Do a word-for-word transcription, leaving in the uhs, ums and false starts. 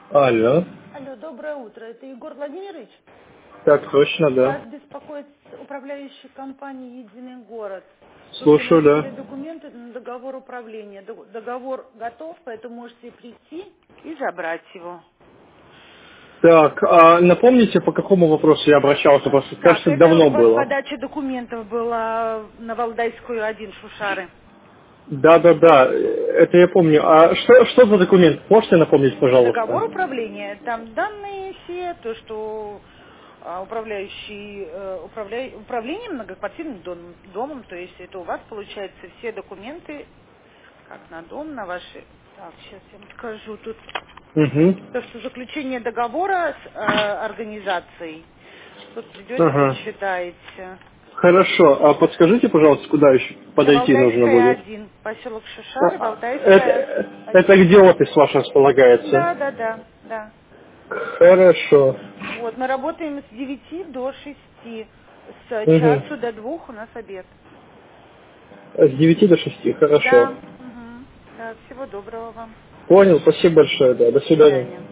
Алло. Алло, доброе утро. Это Егор Владимирович? Так точно, Вас да. беспокоит управляющая компания «Единый город». Вы Слушаю, приносили да. документы на договор управления. Дог- Договор готов, поэтому можете прийти и забрать его. Так, а напомните, по какому вопросу я обращался? Просто, Так, кажется, это давно по- было. подача документов была на Валдайскую один, Шушары. Да, да, да, это я помню. А что, что за документ? Можете напомнить, Договор пожалуйста? управления, там данные все, то, что а, управляющий э, управля- управлением многоквартирным дом- домом, то есть это у вас получается все документы, как на дом, на ваши. Так, сейчас я вам скажу тут. Угу. То, что заключение договора с э, организацией. Тут придете, Ага. почитаете. Хорошо. А подскажите, пожалуйста, куда еще На подойти нужно Валдайская будет? один, поселок Шушары, А, Валдайская Это, это один. где офис ваш располагается? Да, да, да, да. Хорошо. Вот, мы работаем с девяти до шести. С Угу. часу до двух у нас обед. С девяти до шести. Хорошо. Да. Угу. Да, всего доброго вам. Понял, спасибо большое, да. До До свидания. свидания.